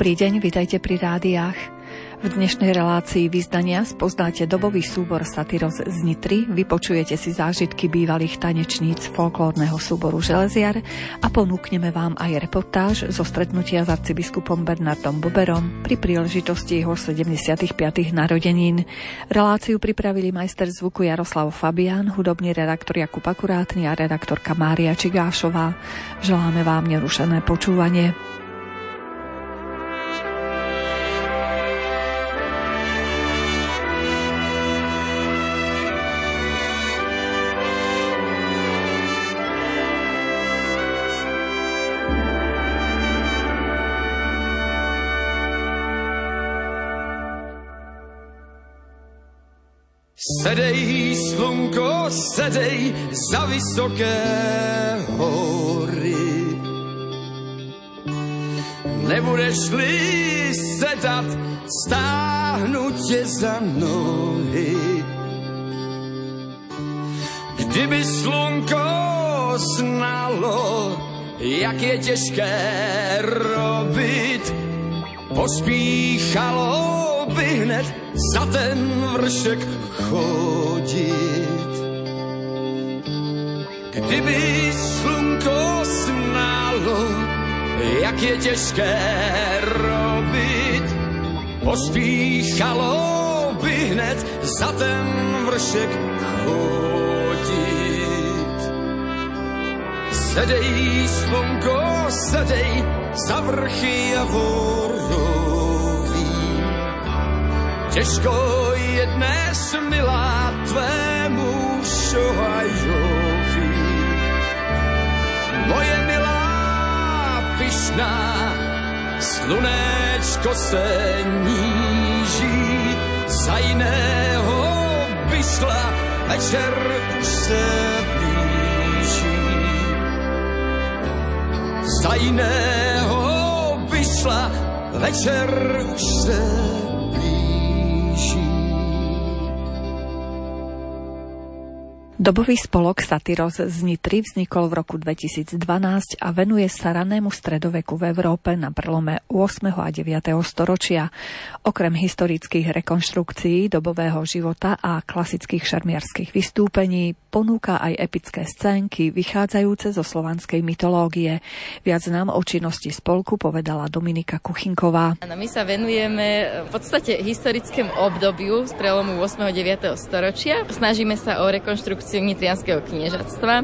Dobrý deň, vitajte pri rádiách. V dnešnej relácii Vyznania spoznáte dobový súbor Satyros z Nitry, vypočujete si zážitky bývalých tanečníc folklórneho súboru Železiar a ponúkneme vám aj reportáž zo stretnutia s arcibiskupom Bernardom Boberom pri príležitosti jeho 75. narodenín. Reláciu pripravili majster zvuku Jaroslav Fabián, hudobný redaktor Jakub Akurátny a redaktorka Mária Čigášová. Želáme vám nerušené počúvanie. Sedej, slunko, sedej za vysoké hory. Nebudeš-li sedat, stáhnu tě za nohy. Kdyby slunko znalo, jak je těžké robit, pospíchalo by hned za ten vršek chodit. Kdyby slunko znalo, jak je těžké robit, pospíchalo by hned za ten vršek chodit. Sedej, slunko, sedej za vrchy a vorový. Těžko je dnes, milá, tvému šohajovi. Moje milá pyšná, slunečko se níží, za jiného by šla, večer už se blíží. Za jiného by šla, večer už se Dobový spolok Satyros z Nitry vznikol v roku 2012 a venuje sa ranému stredoveku v Európe na prelome 8. a 9. storočia. Okrem historických rekonštrukcií dobového života a klasických šarmiarských vystúpení ponúka aj epické scénky vychádzajúce zo slovanskej mytológie. Viac nám o činnosti spolku povedala Dominika Kuchinková. My sa venujeme v podstate historickému obdobiu z prelomu 8. a 9. storočia. Snažíme sa o rekonštrukciu Nitrianskeho kniežatstva.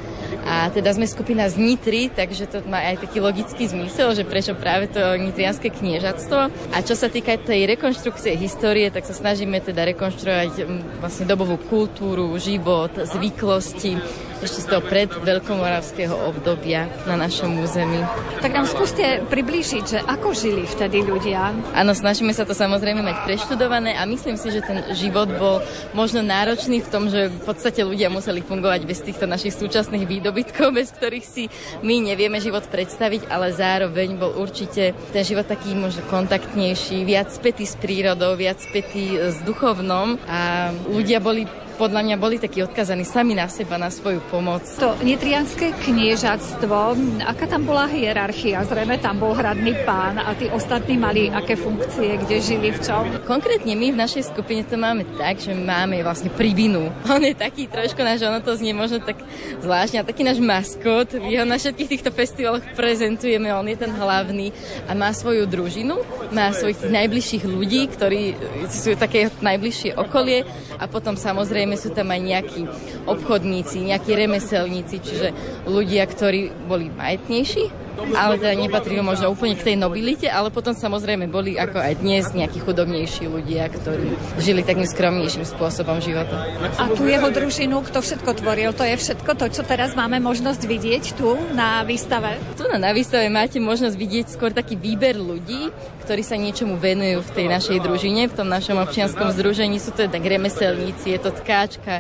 A teda sme skupina z Nitry, takže to má aj taký logický zmysel, že prečo práve to Nitrianske kniežatstvo. A čo sa týka tej rekonštrukcie histórie, tak sa snažíme teda rekonštruovať vlastne dobovú kultúru, život, zvyklosti ešte z toho pred veľkomoravského obdobia na našom území. Tak nám skúste priblížiť, že ako žili vtedy ľudia. Áno, snažíme sa to samozrejme mať preštudované a myslím si, že ten život bol možno náročný v tom, že v podstate ľudia museli fungovať bez týchto našich súčasných výdobytkov, bez ktorých si my nevieme život predstaviť, ale zároveň bol určite ten život taký možno kontaktnejší, viac spätý s prírodou, viac spätý s duchovnom a ľudia podľa mňa boli takí odkazaní sami na seba, na svoju pomoc. To Nitrianske kniežatstvo, aká tam bola hierarchia? Zrejme tam bol hradný pán a tí ostatní mali aké funkcie, kde žili, v čom? Konkrétne my v našej skupine to máme tak, že máme vlastne pribinu. On je taký trošku náš, ono to znie možno tak zvláštne, a taký náš maskot. Jeho na všetkých týchto festivaloch prezentujeme, on je ten hlavný a má svoju družinu, má svojich najbližších ľudí, ktorí sú také najbližšie okolie a potom samozrejme sú tam aj nejakí obchodníci, nejakí remeselníci, čiže ľudia, ktorí boli majetnejší, ale teda nepatrili možno úplne k tej nobilite, ale potom samozrejme boli ako aj dnes nejakí chudobnejší ľudia, ktorí žili takým skromnejším spôsobom života. A tu jeho družinu, kto všetko tvoril? To je všetko to, čo teraz máme možnosť vidieť tu na výstave? Tu na výstave máte možnosť vidieť skôr taký výber ľudí, ktorí sa niečomu venujú v tej našej družine, v tom našom občianskom združení. Sú to tak remeselníci, je to tkáčka,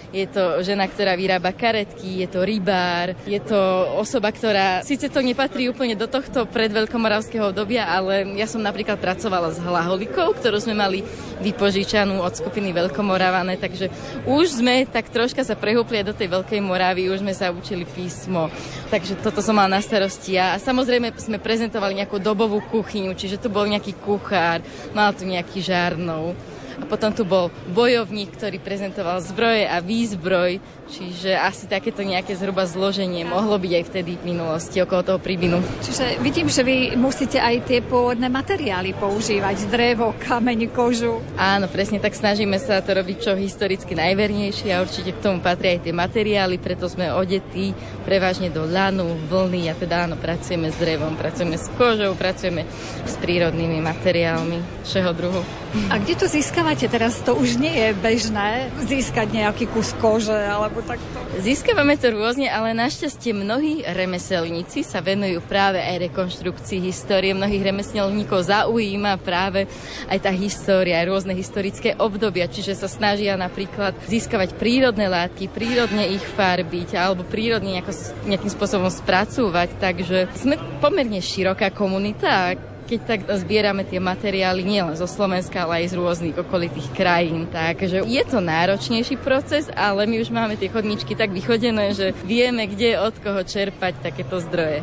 je to žena, ktorá vyrába karetky, je to rybár, je to osoba, ktorá, síce to nepatrí úplne do tohto predveľkomoravského obdobia, ale ja som napríklad pracovala s hlaholikou, ktorú sme mali vypožičanú od skupiny Veľkomoravané, takže už sme tak troška sa prehúpli do tej Veľkej Moravy, už sme sa učili písmo, takže toto som mala na starosti a samozrejme sme prezentovali nejakú dobovú kuchyňu, čiže tu bol nejaký kuchár, mal tu nejaký žárnov. A potom tu bol bojovník, ktorý prezentoval zbroje a výzbroj, čiže asi takéto nejaké zhruba zloženie mohlo byť aj vtedy v minulosti okolo toho príbinu. Čiže vidím, že vy musíte aj tie pôvodné materiály používať, drevo, kameň, kožu. Áno, presne tak, snažíme sa to robiť čo historicky najvernejšie a určite k tomu patria aj tie materiály, preto sme odetí prevažne do lanu, vlny a teda áno, pracujeme s drevom, pracujeme s kožou, pracujeme s prírodnými materiálmi všeho druhu. A kde to získavate? Teraz to už nie je bežné získať nejaký kus kože alebo takto. Získavame to rôzne, ale našťastie mnohí remeselníci sa venujú práve aj rekonštrukcii histórie. Mnohých remeselníkov zaujíma práve aj tá história, aj rôzne historické obdobia, čiže sa snažia napríklad získavať prírodné látky, prírodne ich farbiť alebo prírodne nejakým spôsobom spracúvať, takže sme pomerne široká komunita. Keď tak zbierame tie materiály nielen zo Slovenska, ale aj z rôznych okolitých krajín. Takže je to náročnejší proces, ale my už máme tie chodničky tak vychodené, že vieme, kde od koho čerpať takéto zdroje.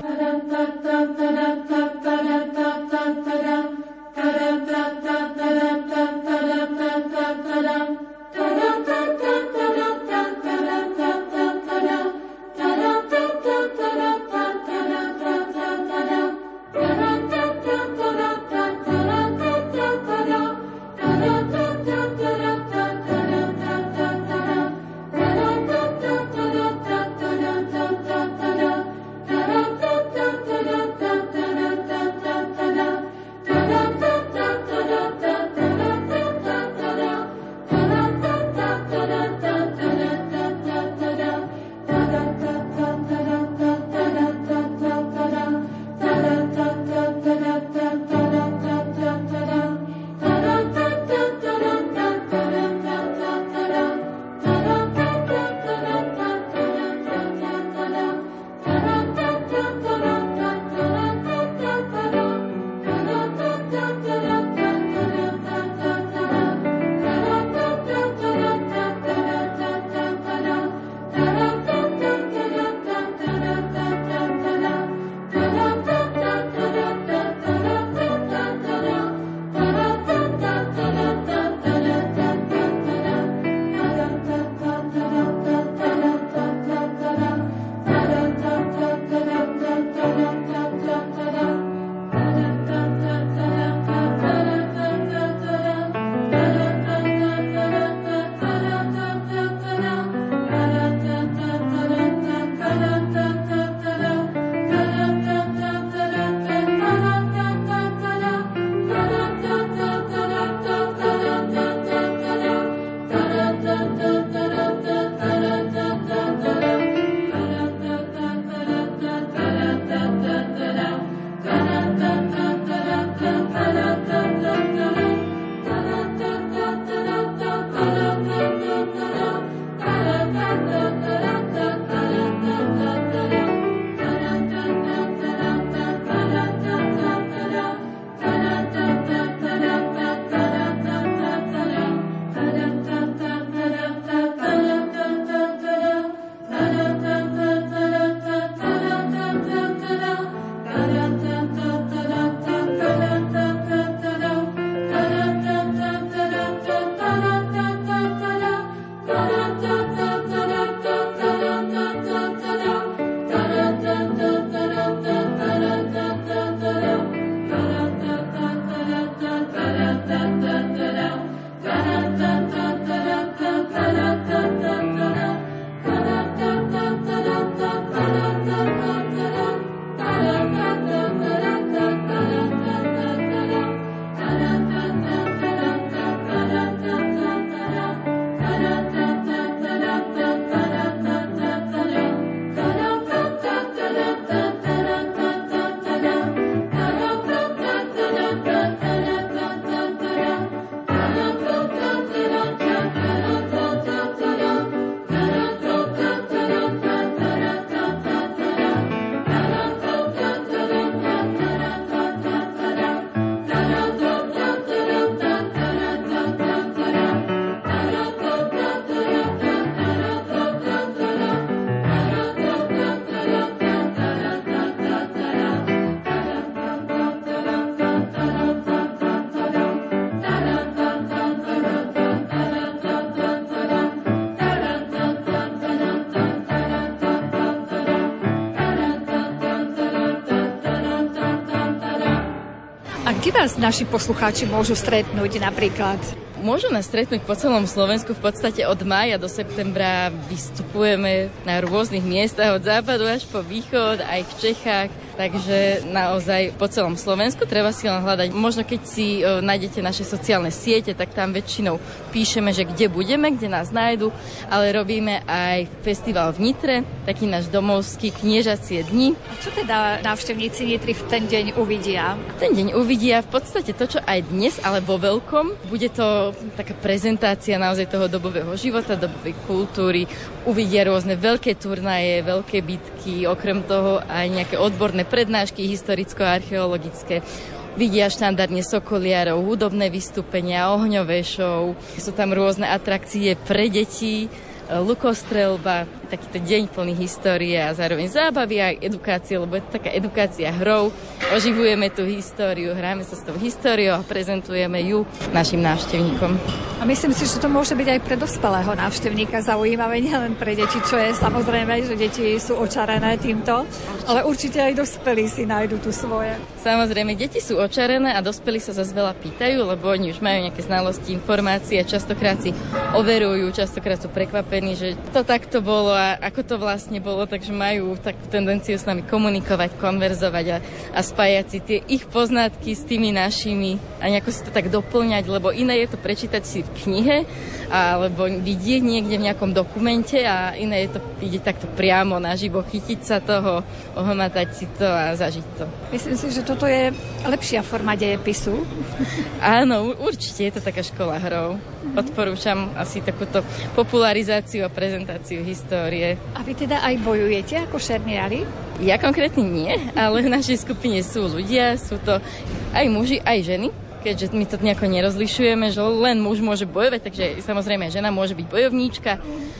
Kde vás naši poslucháči môžu stretnúť napríklad? Môžu nás stretnúť po celom Slovensku, v podstate od mája do septembra vystupujeme na rôznych miestach, od západu až po východ, aj v Čechách, takže naozaj po celom Slovensku treba si len hľadať. Možno keď si nájdete naše sociálne siete, tak tam väčšinou píšeme, že kde budeme, kde nás nájdu, ale robíme aj festival v Nitre, taký náš domovský kniežacie dni. A čo teda návštevníci Nitry v ten deň uvidia? Ten deň uvidia v podstate to, čo aj dnes, ale vo veľkom. Bude to taká prezentácia naozaj toho dobového života, dobovej kultúry. Uvidia rôzne veľké turnaje, veľké bitky, okrem toho aj nejaké odborné prednášky historicko-archeologické. Vidia štandardne sokoliarov, hudobné vystúpenia, ohňové show. Sú tam rôzne atrakcie pre deti, lukostrelba, takýto deň plný histórie a zároveň zábavy a edukácie, lebo je to taká edukácia hrou. Oživujeme tú históriu, hráme sa s tou históriou a prezentujeme ju našim návštevníkom. A myslím si, že to môže byť aj pre dospelého návštevníka zaujímavé, nielen pre deti, čo je samozrejme, že deti sú očarené týmto, ale určite aj dospelí si nájdu tu svoje. Samozrejme, deti sú očarené a dospelí sa zase veľa pýtajú, lebo oni už majú nejaké znalosti, informácie, častokrát si overujú, častokrát sú prekvapení, že to takto bolo a ako to vlastne bolo, takže majú takú tendenciu s nami komunikovať, konverzovať a spájať si tie ich poznatky s tými našimi a nejako si to tak doplňať, lebo iné je to prečítať si v knihe alebo vidieť niekde v nejakom dokumente a iné je to vidieť takto priamo naživo, chytiť sa toho, ohmatať si to a zažiť to. Myslím si, že toto je lepšia forma dejepisu. Áno, určite je to taká škola hrou. Odporúčam asi takúto popularizáciu a prezentáciu histórie. A vy teda aj bojujete ako šermiari? Ja konkrétne nie, ale v našej skupine sú ľudia, sú to aj muži, aj ženy. Keďže my to nejako nerozlišujeme, že len muž môže bojovať, takže samozrejme žena môže byť bojovníčka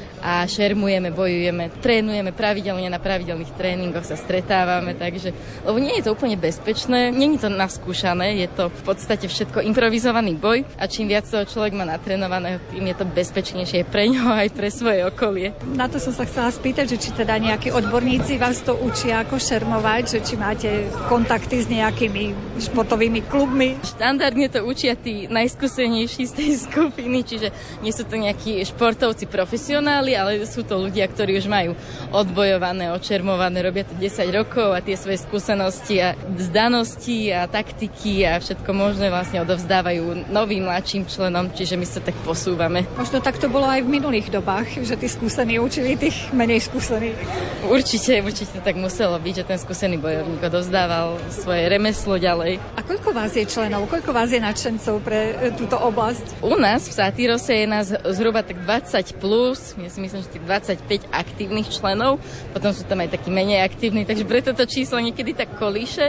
a šermujeme, bojujeme, trénujeme pravidelne, na pravidelných tréningoch sa stretávame, takže, lebo nie je to úplne bezpečné, nie je to naskúšané, je to v podstate všetko improvizovaný boj a čím viac toho človek má natrénovaného, tým je to bezpečnejšie pre ňoho aj pre svoje okolie. Na to som sa chcela spýtať, že či teda nejakí odborníci vás to učia ako šermovať, že či máte kontakty s nejakými športovými klubmi. Štandardne to učia tí najskúsenejší z tej skupiny, čiže nie sú to nejakí športovci profesionáli, ale sú to ľudia, ktorí už majú odbojované, očermované, robia to 10 rokov a tie svoje skúsenosti a zdanosti a taktiky a všetko možné vlastne odovzdávajú novým mladším členom, čiže my sa tak posúvame. Možno tak to bolo aj v minulých dobách, že tí skúsení učili tých menej skúsených. Určite tak muselo byť, že ten skúsený bojovník odovzdával svoje remeslo ďalej. A koľko vás je členov, koľko vás je nadšencov pre túto oblasť? U nás v Satyrose je nás zhruba tak 20 plus, myslím, že tých 25 aktívnych členov, potom sú tam aj takí menej aktívni, takže preto to číslo niekedy tak kolíše,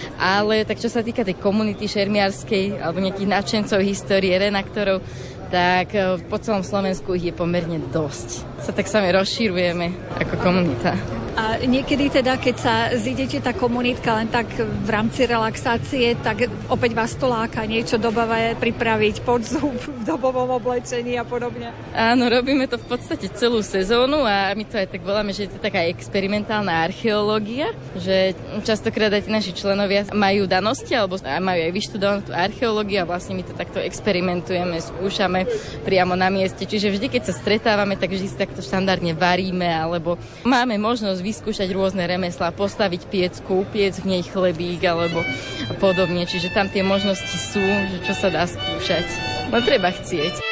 ale tak čo sa týka tej komunity šermiarskej alebo nejakých nadšencov histórie, renaktorov, tak po celom Slovensku ich je pomerne dosť. Sa tak sami rozšírujeme ako komunita. A niekedy teda, keď sa zídete tá komunitka len tak v rámci relaxácie, tak opäť vás to láka niečo dobové pripraviť pod zub v dobovom oblečení a podobne? Áno, robíme to v podstate celú sezónu a my to aj tak voláme, že je to taká experimentálna archeológia, že častokrát aj naši členovia majú danosti alebo majú aj vyštudovanú tú archeológiu a vlastne my to takto experimentujeme, skúšame priamo na mieste. Čiže vždy, keď sa stretávame, tak vždy si takto štandardne varíme alebo máme možnosť vyskúšať rôzne remeslá, postaviť piecku, piec v nej chlebík alebo podobne. Čiže tam tie možnosti sú, že čo sa dá skúšať. No treba chcieť.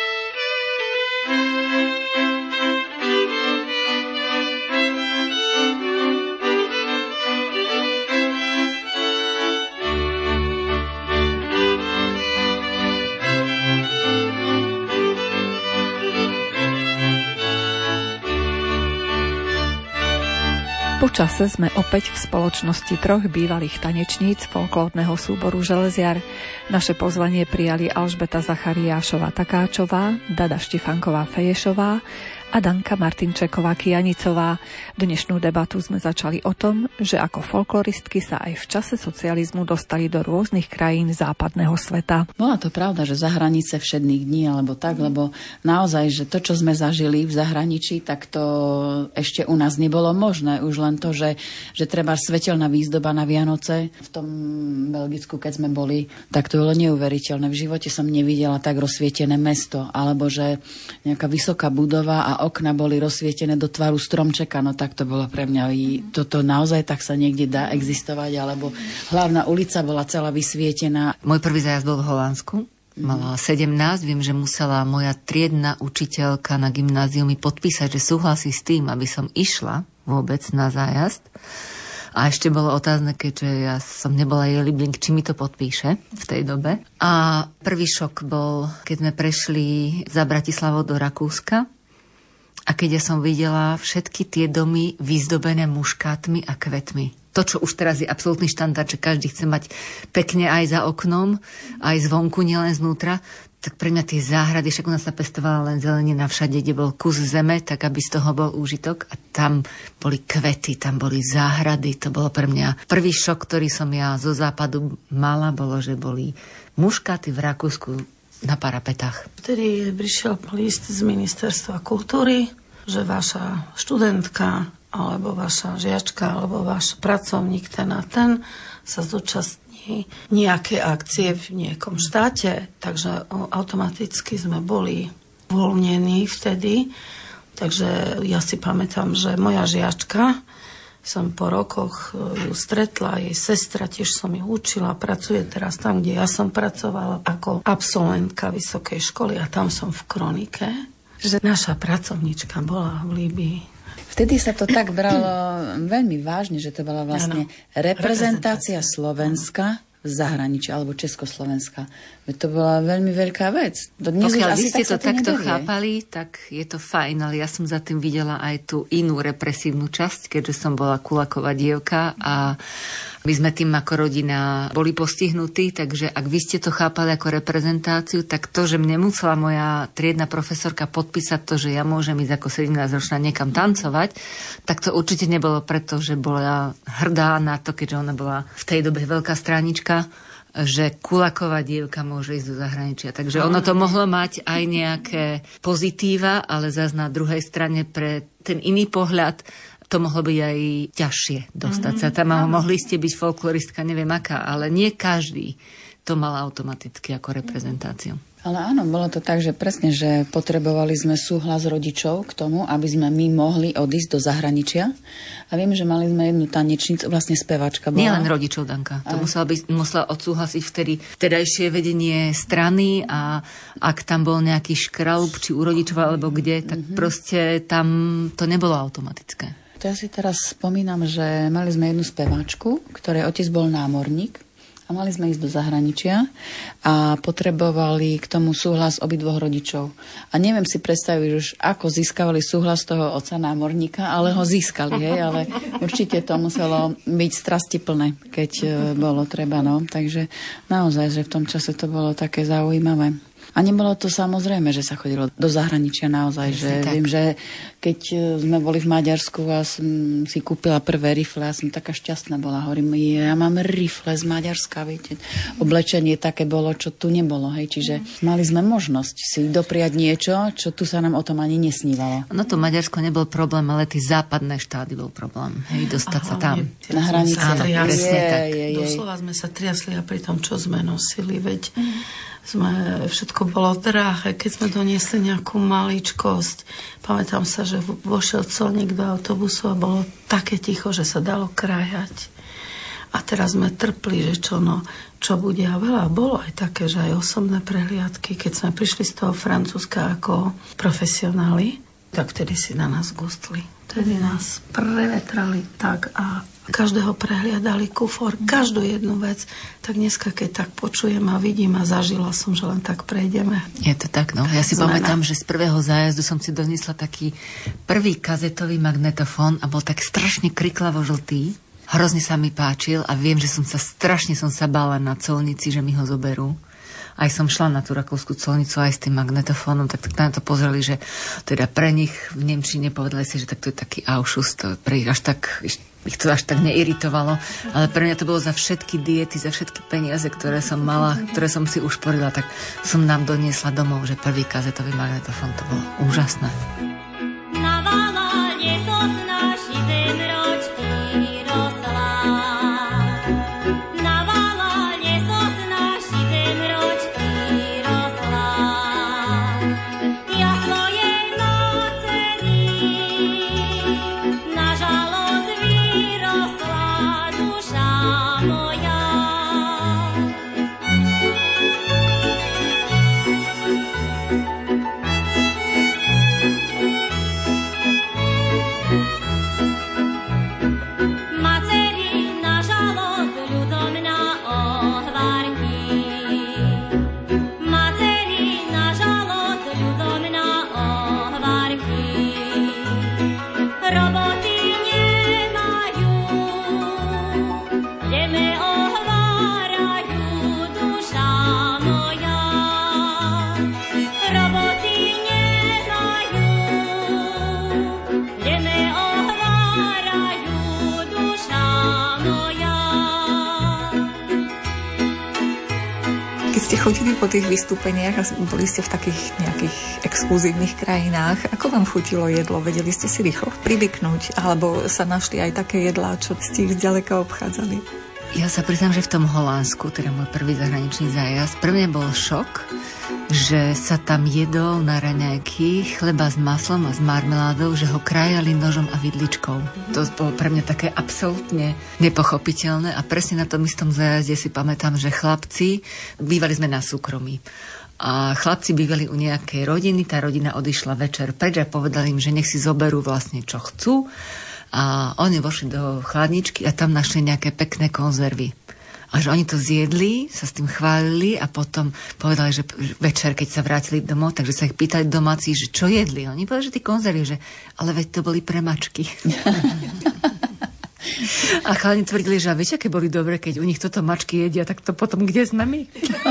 Po čase sme opäť v spoločnosti troch bývalých tanečníc folklórneho súboru Železiar. Naše pozvanie prijali Alžbeta Zachariášová Takáčová, Dada Štifanková Feješová a Danka Martinčeková-Kijanicová. Dnešnú debatu sme začali o tom, že ako folkloristky sa aj v čase socializmu dostali do rôznych krajín západného sveta. Bola to pravda, že za hranice všedných dní alebo tak, lebo naozaj, že to, čo sme zažili v zahraničí, tak to ešte u nás nebolo možné. Už len to, že treba svetelná výzdoba na Vianoce. V tom Belgicku, keď sme boli, tak to bolo neuveriteľné. V živote som nevidela tak rozsvietené mesto, alebo že nejaká vysoká budova a okna boli rozsvietené do tvaru stromčeka, no tak to bolo pre mňa. Toto naozaj tak sa niekde dá existovať, alebo hlavná ulica bola celá vysvietená. Môj prvý zájazd bol v Holandsku. Mala 17, viem, že musela moja triedna učiteľka na gymnáziu mi podpísať, že súhlasí s tým, aby som išla vôbec na zájazd. A ešte bolo otázne, keďže ja som nebola jej liblink, či mi to podpíše v tej dobe. A prvý šok bol, keď sme prešli za Bratislavou do Rakúska. A keď ja som videla všetky tie domy vyzdobené muškátmi a kvetmi. To, čo už teraz je absolútny štandard, že každý chce mať pekne aj za oknom, aj zvonku, nielen znútra, tak pre mňa tie záhrady, však u nás sa pestovala len zelenina všade, kde bol kus zeme, tak aby z toho bol úžitok. A tam boli kvety, tam boli záhrady. To bolo pre mňa prvý šok, ktorý som ja zo západu mala, bolo, že boli muškáty v Rakúsku na parapetách. Vtedy prišiel list z Ministerstva kultúry, že vaša študentka alebo vaša žiačka alebo váš pracovník ten a ten sa zúčastní nejaké akcie v niekom štáte, takže automaticky sme boli uvoľnení vtedy. Takže ja si pamätám, že moja žiačka, som po rokoch ju stretla, jej sestra, tiež som ju učila, pracuje teraz tam, kde ja som pracovala ako absolventka vysokej školy a tam som v kronike, že naša pracovnička bola v Líbii. Vtedy sa to tak bralo veľmi vážne, že to bola vlastne reprezentácia Slovenska v zahraničí, alebo Československa. To bola veľmi veľká vec. Pokiaľ vy ste to takto chápali, tak je to fajn, ale ja som za tým videla aj tú inú represívnu časť, keďže som bola kulaková dievka a my sme tým ako rodina boli postihnutí, takže ak vy ste to chápali ako reprezentáciu, tak to, že mne musela moja triedna profesorka podpísať to, že ja môžem ísť ako 17-ročná niekam tancovať, tak to určite nebolo preto, že bola hrdá na to, keďže ona bola v tej dobe veľká stránička, že kulaková dievka môže ísť do zahraničia. Takže ono to mohlo mať aj nejaké pozitíva, ale zase na druhej strane pre ten iný pohľad to mohlo byť aj ťažšie dostať sa. Tam mohli ste byť folkloristka, neviem aká, ale nie každý to mal automaticky ako reprezentáciu. Ale áno, bolo to tak, že presne, že potrebovali sme súhlas rodičov k tomu, aby sme my mohli odísť do zahraničia. A viem, že mali sme jednu tanečnicu, vlastne spevačka bola. Nie len rodičov, Danka. To musela odsúhlasiť vtedy vtedajšie vedenie strany a ak tam bol nejaký škralup, či u rodičov alebo kde, tak proste tam to nebolo automatické. To ja si teraz spomínam, že mali sme jednu speváčku, ktorej otec bol námorník a mali sme ísť do zahraničia a potrebovali k tomu súhlas obidvoch rodičov. A neviem si predstaviť už, ako získavali súhlas toho otca námorníka, ale ho získali, hej, ale určite to muselo byť strastiplné, keď bolo treba, no. Takže naozaj, že v tom čase to bolo také zaujímavé. A nebolo to samozrejme, že sa chodilo do zahraničia naozaj, že tak. Viem, že keď sme boli v Maďarsku a som si kúpila prvé rifle, ja som taká šťastná bola, hovorím, ja mám rifle z Maďarska, viete, oblečenie také bolo, čo tu nebolo, hej, čiže mali sme možnosť si dopriať niečo, čo tu sa nám o tom ani nesnívalo. No to Maďarsko nebol problém, ale tí západné štáty bol problém, hej, dostať sa tam. Na hranici. Áno, presne tak. Doslova sme sa triasli a pri tom, čo sme nosili, veď všetko bolo drahé, keď sme doniesli nejakú maličkosť. Pamätám sa, že vošiel colník do autobusu a bolo také ticho, že sa dalo krájať. A teraz sme trpli, že čo bude. A veľa bolo aj také, že aj osobné prehliadky, keď sme prišli z toho Francúzska ako profesionáli, tak vtedy si na nás gustli. Vtedy nás prevetrali tak a každého prehliadali kufor, každú jednu vec. Tak dneska, keď tak počujem a vidím a zažila som, že len tak prejdeme. Je to tak, no. Ja si pamätám, že z prvého zájazdu som si doniesla taký prvý kazetový magnetofón a bol tak strašne kriklavo žltý. Hrozne sa mi páčil a viem, že som sa bála na colnici, že mi ho zoberú. aj som šla na tú rakúsku colnicu aj s tým magnetofónom, tak na to pozreli, že teda pre nich v nemčine povedali si, že tak to je taký Ausschuss, to pre ich ich to až tak neiritovalo, ale pre mňa to bolo za všetky diety, za všetky peniaze, ktoré som mala, ktoré som si ušporila, tak som nám doniesla domov, že prvý kazetový magnetofón, to bolo úžasné. Chodili po tých vystúpeniach a boli ste v takých nejakých exkluzívnych krajinách. Ako vám chutilo jedlo? Vedeli ste si rýchlo privyknúť? Alebo sa našli aj také jedlá, čo ste ich zďaleka obchádzali? Ja sa priznám, že v tom Holandsku, teda môj prvý zahraničný zájazd, pre mňa bol šok, že sa tam jedol na raňajky chleba s maslom a s marmeládou, že ho krájali nožom a vidličkou. To bolo pre mňa také absolútne nepochopiteľné a presne na tom istom zájazde si pamätám, že chlapci, bývali sme na súkromí, a chlapci bývali u nejakej rodiny, tá rodina odišla večer preč a povedali im, že nech si zoberú vlastne čo chcú. A oni vošli do chladničky a tam našli nejaké pekné konzervy. A že oni to zjedli, sa s tým chválili a potom povedali, že večer, keď sa vrátili domov, takže sa ich pýtali domáci, že čo jedli. Oni povedali, že tí konzervy, že ale veď to boli pre mačky. A chalani tvrdili, že a viete, aké boli dobré, keď u nich toto mačky jedia, tak to potom kde sme my?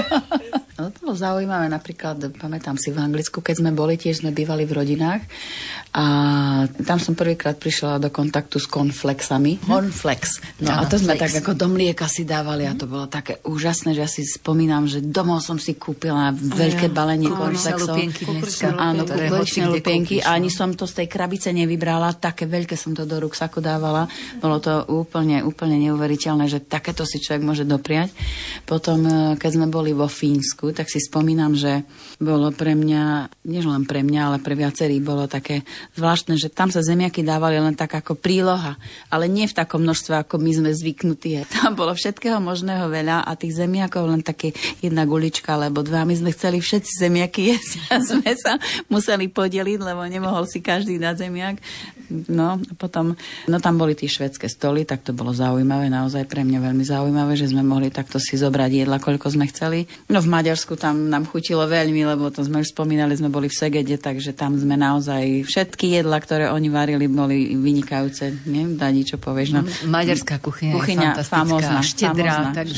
No to bolo zaujímavé, napríklad, pamätám si v Anglicku, keď sme boli, tiež sme bývali v rodinách a tam som prvýkrát prišla do kontaktu s cornflakesami. Cornflakes. No a to sme tak ako do mlieka si dávali a to bolo také úžasné, že ja si spomínam, že domov som si kúpila veľké balenie cornflakesov. Áno, kukuličné lupienky a ani som to z tej krabice nevybrala, také veľké som to do ruksaku dávala. Bolo to úplne neuveriteľné, že takéto si človek môže dopriať. Potom, keď sme boli vo Fínsku, tak si spomínam, že bolo pre mňa, nie len pre mňa, ale pre viacerých bolo také zvláštne, že tam sa zemiaky dávali len tak ako príloha, ale nie v takom množstve, ako my sme zvyknutí. Tam bolo všetkého možného veľa a tých zemiakov len také jedna gulička alebo dva. My sme chceli všetci zemiaky jesť a sme sa museli podeliť, lebo nemohol si každý dať zemiak. No a potom, tam boli tie švédske stoly, tak to bolo zaujímavé, naozaj pre mňa veľmi zaujímavé, že sme mohli takto si zobrať jedla, koľko sme chceli. No v Maďarsku tam nám chutilo veľmi, lebo to sme už spomínali, sme boli v Segede, takže tam sme naozaj všetky jedla, ktoré oni varili, boli vynikajúce. Neviem, Dani, čo povieš? No. Maďarská kuchyňa je fantastická, štedrá.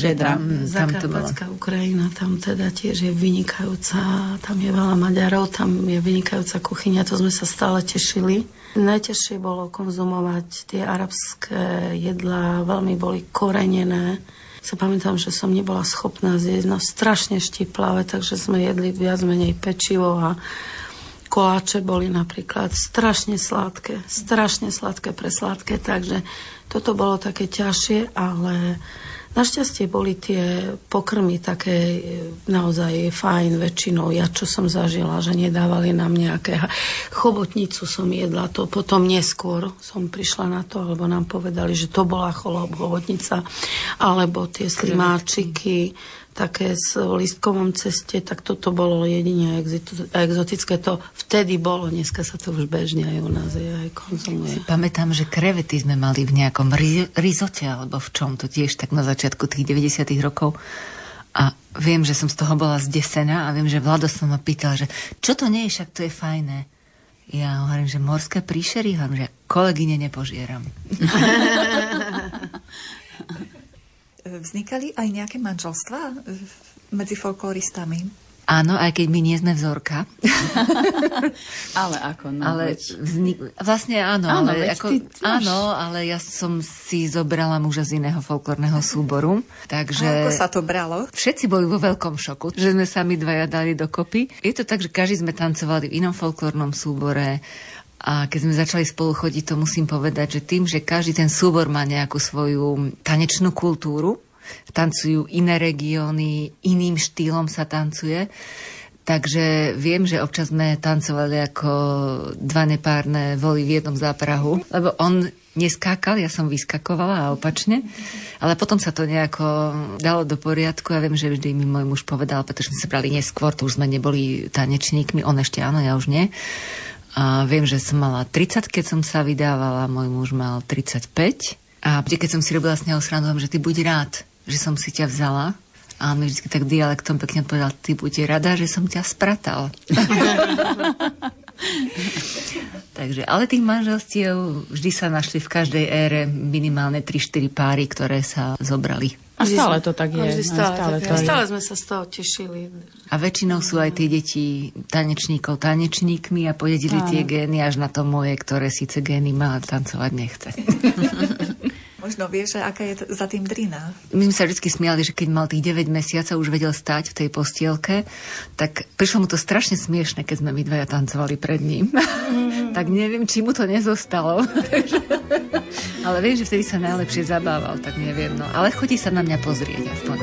Zakarpatská Ukrajina, tam teda tiež je vynikajúca, tam je veľa Maďarov, tam je vynikajúca kuchyňa, to sme sa stále tešili. Najťažšie bolo konzumovať tie arabské jedlá, veľmi boli korenené. Sa pamätám, že som nebola schopná zjesť, strašne štiplavé, takže sme jedli viac menej pečivo a koláče boli napríklad strašne sladké presladké, takže toto bolo také ťažšie, ale našťastie boli tie pokrmy také naozaj fajn väčšinou. Ja čo som zažila, že nedávali nám nejaké chobotnicu som jedla, to potom neskôr som prišla na to, alebo nám povedali, že to bola chobotnica, alebo tie slimáčiky, také s listkovom ceste, tak toto bolo jedine exotické. To vtedy bolo, dneska sa to už bežne aj u nás aj konzumuje. Pamätám, že krevety sme mali v nejakom rizote, alebo v čom to tiež tak na začiatku tých 90. rokov. A viem, že som z toho bola zdesená a viem, že Vlado sa ma pýtal, že čo to nie je, však to je fajné. Ja hovorím, že morské príšery, hovorím, že kolegyne nepožieram. Vznikali aj nejaké manželstvá medzi folkloristami. Áno, aj keď my nie sme vzorka. Ale ako? No, ale vlastne áno, ale ja som si zobrala muža z iného folklórneho súboru. Takže a ako sa to bralo? Všetci boli vo veľkom šoku, že sme sami dvaja dali dokopy. Je to tak, že každý sme tancovali v inom folklórnom súbore. A keď sme začali spolu chodiť, to musím povedať, že tým, že každý ten súbor má nejakú svoju tanečnú kultúru, tancujú iné regióny, iným štýlom sa tancuje. Takže viem, že občas sme tancovali ako dva nepárne voly v jednom záprahu, lebo on neskákal, ja som vyskakovala a opačne. Ale potom sa to nejako dalo do poriadku a viem, že vždy mi môj muž povedal, pretože sme sa brali neskôr, to už sme neboli tanečníkmi, on ešte áno, ja už nie. A viem, že som mala 30, keď som sa vydávala, môj muž mal 35. A keď som si robila s neho srandu, že ty buď rád, že som si ťa vzala. A on mi vždy tak dialektom pekne odpovedal, ty buď rada, že som ťa spratal. Takže, ale tých manželstiev vždy sa našli v každej ére minimálne 3-4 páry, ktoré sa zobrali. A stále to tak je. Stále sme sa z toho tešili. A väčšinou sú aj tie deti tanečníkov tanečníkmi a podedili tie gény až na to moje, ktoré síce gény má, tancovať nechce. Možno vieš, aká je za tým drina. My sme sa vždy smiali, že keď mal tých 9 mesiacov, už vedel stáť v tej postielke, tak prišlo mu to strašne smiešne, keď sme my dvaja tancovali pred ním. Tak neviem, či mu to nezostalo. Ale viem, že vtedy sa najlepšie zabával, tak neviem. No. Ale chodí sa na mňa pozrieť aspoň.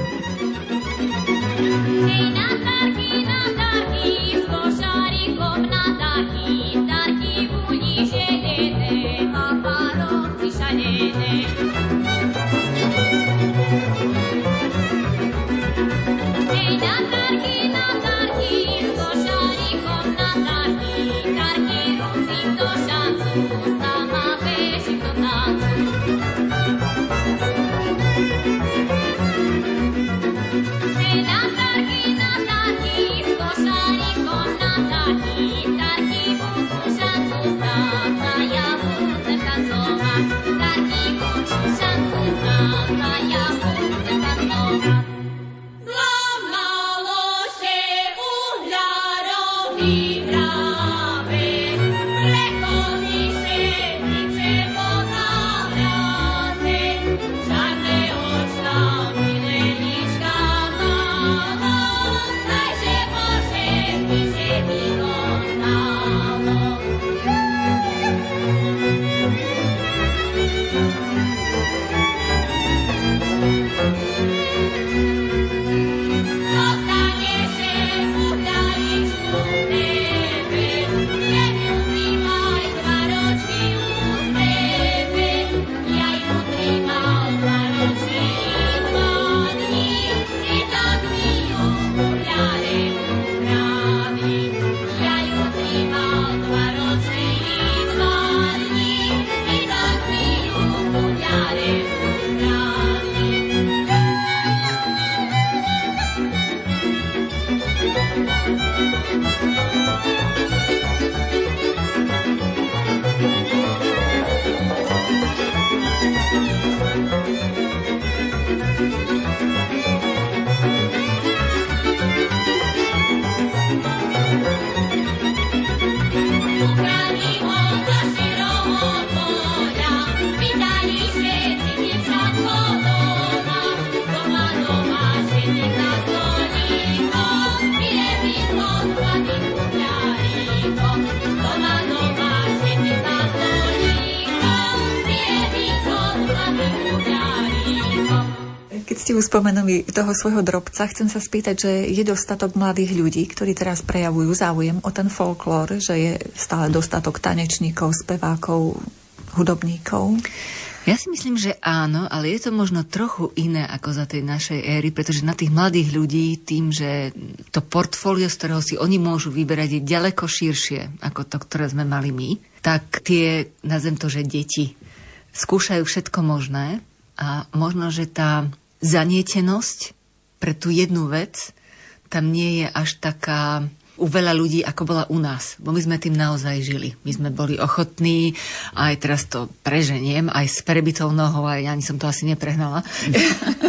Spomenuli toho svojho drobca, chcem sa spýtať, že je dostatok mladých ľudí, ktorí teraz prejavujú záujem o ten folklór, že je stále dostatok tanečníkov, spevákov, hudobníkov? Ja si myslím, že áno, ale je to možno trochu iné ako za tej našej éry, pretože na tých mladých ľudí tým, že to portfólio, z ktorého si oni môžu vyberať, je ďaleko širšie ako to, ktoré sme mali my, tak tie, nazvem to, že deti skúšajú všetko možné a možno, že tá zanietenosť pre tú jednu vec tam nie je až taká u veľa ľudí, ako bola u nás. Bo my sme tým naozaj žili. My sme boli ochotní, aj teraz to preženiem, aj s prebitou nohou, aj ani som to asi neprehnala.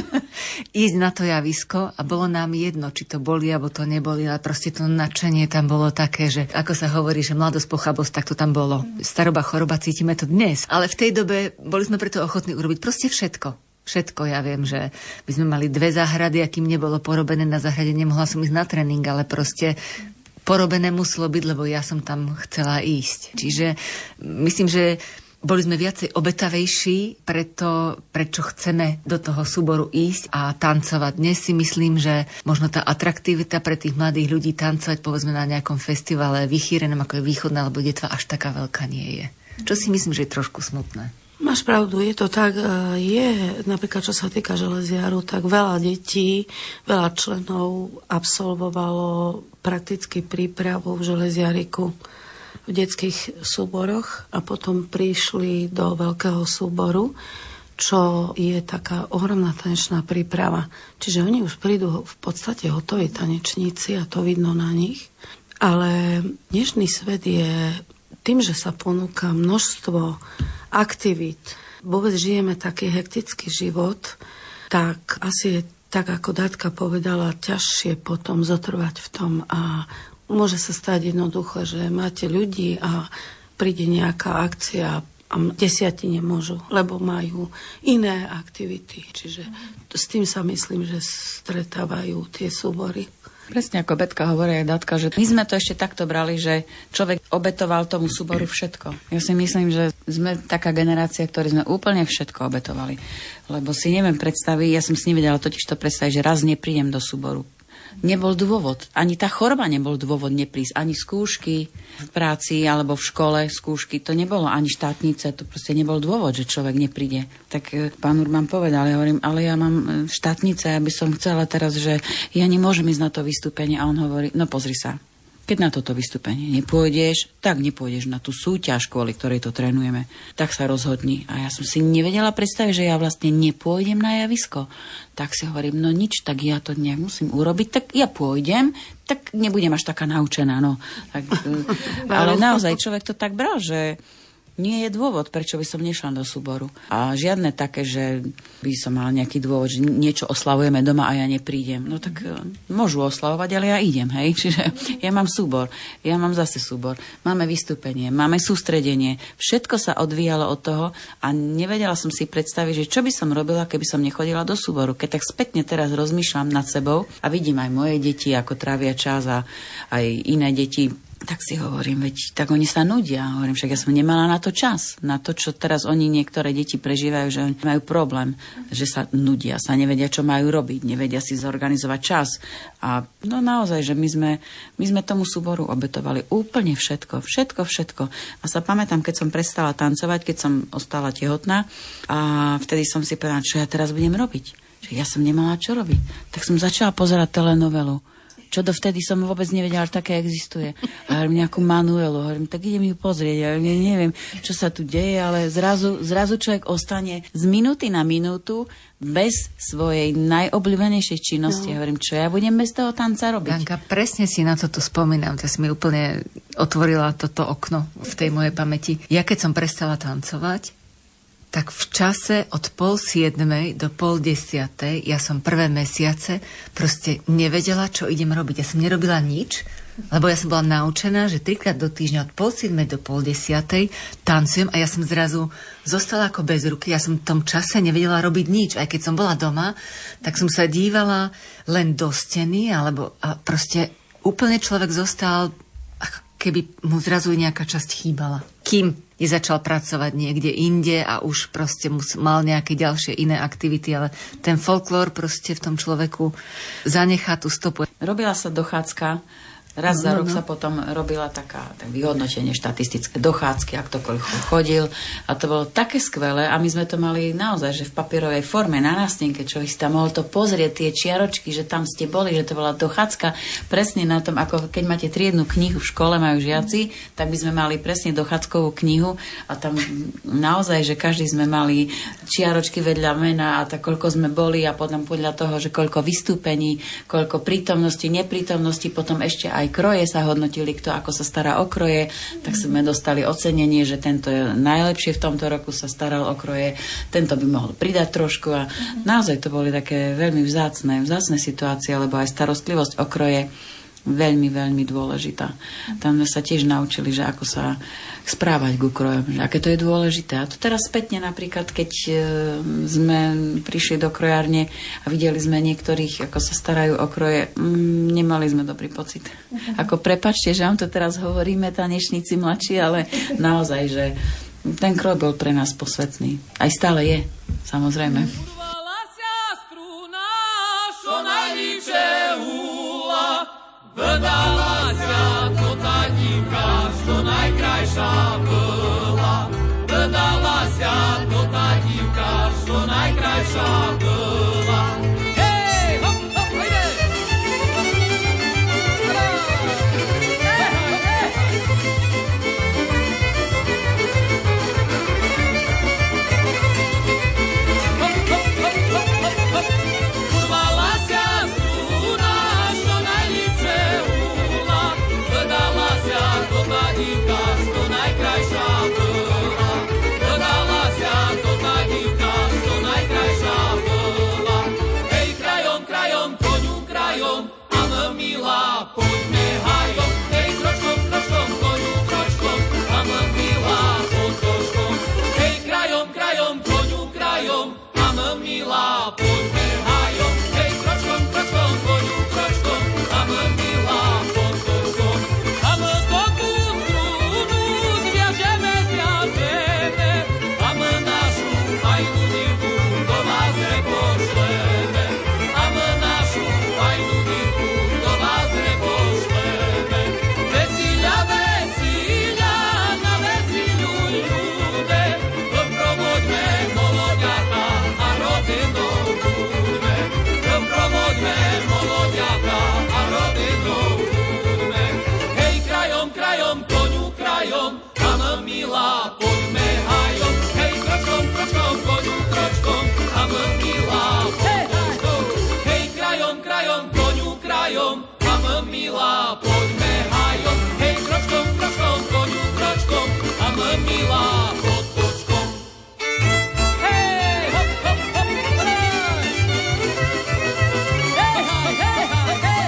ísť na to javisko a bolo nám jedno, či to boli, alebo to neboli, ale proste to nadšenie tam bolo také, že ako sa hovorí, že mladosť, pochabosť, tak to tam bolo. Staroba, choroba, cítime to dnes. Ale v tej dobe boli sme preto ochotní urobiť proste všetko. Všetko, ja viem, že by sme mali 2 záhrady, a kým nebolo porobené na záhrade, nemohla som ísť na tréning, ale proste porobené muselo byť, lebo ja som tam chcela ísť. Čiže myslím, že boli sme viacej obetavejší preto, prečo chceme do toho súboru ísť a tancovať. Dnes si myslím, že možno tá atraktivita pre tých mladých ľudí tancovať, povedzme na nejakom festivale vychýrenom, ako je Východná alebo Detva, až taká veľká nie je. Čo si myslím, že je trošku smutné. Máš pravdu, je to tak. Je napríklad, čo sa týka železiaru, tak veľa detí, veľa členov absolvovalo prakticky prípravu v železiariku v detských súboroch a potom prišli do veľkého súboru, čo je taká ohromná tanečná príprava. Čiže oni už prídu v podstate hotoví tanečníci a to vidno na nich. Ale dnešný svet je tým, že sa ponúka množstvo aktivít, vôbec žijeme taký hektický život, tak asi je, tak ako Datka povedala, ťažšie potom zotrvať v tom a môže sa stať jednoducho, že máte ľudí a príde nejaká akcia a 10 nemôžu, lebo majú iné aktivity. Čiže s tým sa myslím, že stretávajú tie súbory. Presne ako Betka hovorí aj Datka, že my sme to ešte takto brali, že človek obetoval tomu súboru všetko. Ja si myslím, že sme taká generácia, ktorí sme úplne všetko obetovali. Lebo si neviem predstaviť, ja som si nevedela totiž to predstaviť, že raz neprídem do súboru. Nebol dôvod. Ani tá choroba nebol dôvod neprísť. Ani skúšky v práci alebo v škole skúšky. To nebolo ani štátnice. To proste nebol dôvod, že človek nepríde. Tak pán Urban povedal, ja hovorím, ale ja mám štátnice, aby som chcela teraz, že ja nemôžem ísť na to vystúpenie. A on hovorí, no pozri sa, keď na toto vystúpenie nepôjdeš, tak nepôjdeš na tú súťaž, kvôli ktorej to trénujeme. Tak sa rozhodni. A ja som si nevedela predstaviť, že ja vlastne nepôjdem na javisko. Tak si hovorím, no nič, tak ja to nejak musím urobiť, tak ja pôjdem, tak nebudem až taká naučená. No. Tak, ale naozaj človek to tak bral, že nie je dôvod, prečo by som nešla do súboru. A žiadne také, že by som mal nejaký dôvod, že niečo oslavujeme doma a ja neprídem. No tak môžu oslavovať, ale ja idem, hej. Čiže ja mám súbor, ja mám zase súbor. Máme vystúpenie, máme sústredenie. Všetko sa odvíjalo od toho a nevedela som si predstaviť, že čo by som robila, keby som nechodila do súboru. Keď tak spätne teraz rozmýšľam nad sebou a vidím aj moje deti, ako trávia čas a aj iné deti, tak si hovorím, veď tak oni sa nudia. Hovorím, však ja som nemala na to čas. Na to, čo teraz oni, niektoré deti prežívajú, že oni majú problém, že sa nudia, sa nevedia, čo majú robiť, nevedia si zorganizovať čas. A no naozaj, že my sme tomu súboru obetovali úplne všetko. A sa pamätám, keď som prestala tancovať, keď som ostala tehotná a vtedy som si povedala, čo ja teraz budem robiť. Že ja som nemala čo robiť. Tak som začala pozerať telenovelu. Čo dovtedy som vôbec nevedela, že také existuje. A hovorím nejakú Manuelu, hovorím, tak idem ju pozrieť. Ja neviem, čo sa tu deje, ale zrazu človek ostane z minúty na minútu bez svojej najobľúbenejšej činnosti. No. Hovorím, čo ja budem bez toho tanca robiť? Danka, presne si na toto spomínam. To si mi úplne otvorila toto okno v tej mojej pamäti. Ja keď som prestala tancovať, tak v čase od 6:30 do 9:30 ja som prvé mesiace proste nevedela, čo idem robiť. Ja som nerobila nič, lebo ja som bola naučená, že 3-krát do týždňa od 9:30 do 9:30 tancujem a ja som zrazu zostala ako bez ruky. Ja som v tom čase nevedela robiť nič. Aj keď som bola doma, tak som sa dívala len do steny, a proste úplne človek zostal, ako keby mu zrazu nejaká časť chýbala. Kým začal pracovať niekde inde a už proste mal nejaké ďalšie iné aktivity, ale ten folklór proste v tom človeku zanechá tú stopu. Robila sa dochádzka. Raz za rok sa potom robila tak vyhodnotenie štatistické dochádzky, ak ktokoľvek chodil. A to bolo také skvelé. A my sme to mali naozaj, že v papierovej forme, na nástenke, čo si tam mohol to pozrieť, tie čiaročky, že tam ste boli, že to bola dochádzka presne na tom, ako keď máte triednu knihu v škole, majú žiaci, tak by sme mali presne dochádzkovú knihu a tam naozaj, že každý sme mali čiaročky vedľa mena a tak koľko sme boli a potom podľa toho, že koľko vystúpení, koľko prítomnosti, neprítomnosti, potom ešte aj aj kroje sa hodnotili, kto ako sa stará o kroje, tak sme dostali ocenenie, že tento je najlepšie v tomto roku sa staral o kroje, tento by mohol pridať trošku a naozaj to boli také veľmi vzácne situácie, lebo aj starostlivosť o kroje veľmi, veľmi dôležitá. Tam sme sa tiež naučili, že ako sa správať ku krojom, že aké to je dôležité. A to teraz spätne napríklad, keď sme prišli do krojárne a videli sme niektorých, ako sa starajú o kroje, nemali sme dobrý pocit. Ako prepáčte, že vám to teraz hovoríme, tanečníci mladší, ale naozaj, že ten kroj bol pre nás posvetný. Aj stále je, samozrejme. Vydala sa to tá dívka, čo najkrajšia bola. Vydala sa to tá dívka, čo najkrajšia bola. Hej, hop, hop, hojde! Hop, hop, hop, hop, hop, hop. Urvala sa struna, čo najlipšie hula. Vydala sa to tá dívka, čo najkrajšia bola. Vydala sa to tá dívka, čo najkrajšia bola. Hej, krajom, krajom, koňu krajom, a my milá, poďme hajom. Hej, kročkom, kročkom, koňu kročkom, a my milá, potočkom. Hej, krajom, krajom, koňu krajom, a my milá, poďme hajom. Hej, kročkom, kročkom, koňu kročkom, a my milá, potočkom. A my takú strunu zviažeme, a my našu fajnú divku do vás nepošleme. A my našu fajnú divku do vás nepošleme. Vesíľa, vesíľa, na vesíľu ľude, doprovoďme molodiata a rodinou buďme. Doprovoďme molodiata a rodinou buďme. Hej, krajom, krajom, koňu krajom, a my milá, poďme hajom. Hej, kročkom, kročkom, koňu kročkom, a my milá, poďme. Hej, krajom, krajom, koňu krajom, a my milá, poďme hajom. Hej, kročkom, kročkom, koňu kročkom, a my milá, potočkom. Hej, hop, hop, hop, hej! Hej, hej, hej, hej, hej!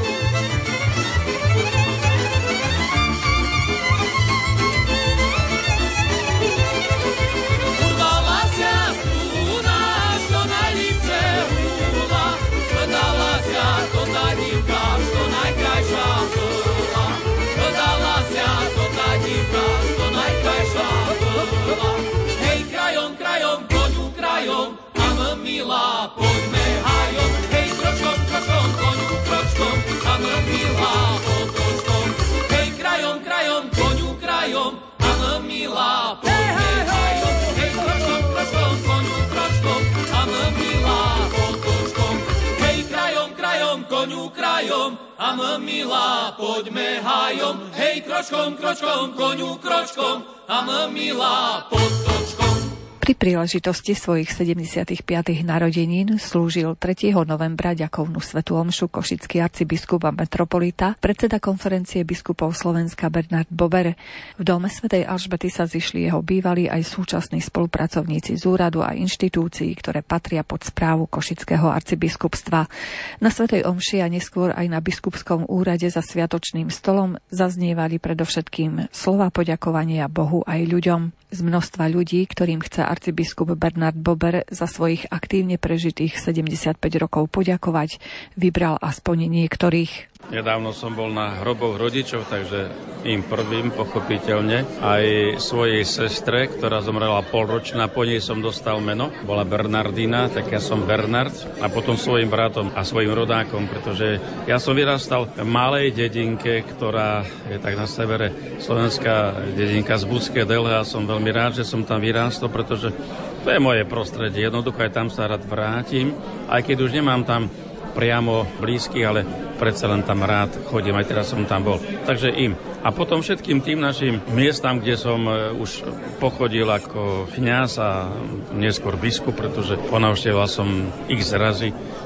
Urvala sa struna, čo najlipšie hula. Vydala sa to tá dívka, čo najkrajšia bola. Vydala sa to tá dívka, čo najkrajšia bola. Hej, krajom, krajom, koňu krajom, a my milá, poďme hajom. Hej, kročkom, kročkom, koňu kročkom, a my milá, potočkom. Hej, krajom, krajom, koňu krajom, a my milá, poďme hajom. Hej, kročkom, kročkom, koňu kročkom, a my milá, potočkom. Hej, krajom, krajom, koňu krajom, a my milá, poďme hajom. Hej, kročkom, kročkom, koňu kročkom, a my milá, potočkom. Pri príležitosti svojich 75. narodenín slúžil 3. novembra ďakovnú svätú omšu košický arcibiskup a metropolita, predseda konferencie biskupov Slovenska Bernard Bober. V dome svätej Alžbety sa zišli jeho bývalí aj súčasní spolupracovníci z úradu a inštitúcií, ktoré patria pod správu košického arcibiskupstva. Na svätej omši a neskôr aj na biskupskom úrade za sviatočným stolom zaznievali predovšetkým slova poďakovania Bohu aj ľuďom. Z množstva ľudí, ktorým chce arcibiskup Bernard Bober za svojich aktívne prežitých 75 rokov poďakovať, vybral aspoň niektorých. Nedávno som bol na hroboch rodičov, takže im prvým pochopiteľne aj svojej sestre, ktorá zomrela polročná, po nej som dostal meno, bola Bernardina, tak ja som Bernard, a potom svojim bratom a svojim rodákom, pretože ja som vyrastal v malej dedinke, ktorá je tak na severe Slovenska, dedinka z Budské Dele, a som veľmi rád, že som tam vyrástol, pretože to je moje prostredie, jednoducho aj tam sa rád vrátim, aj keď už nemám tam priamo blízky, ale predsa len tam rád chodím, aj teraz som tam bol. Takže im. A potom všetkým tým našim miestam, kde som už pochodil ako kňaz a neskôr biskup, pretože ponavštevoval som x razy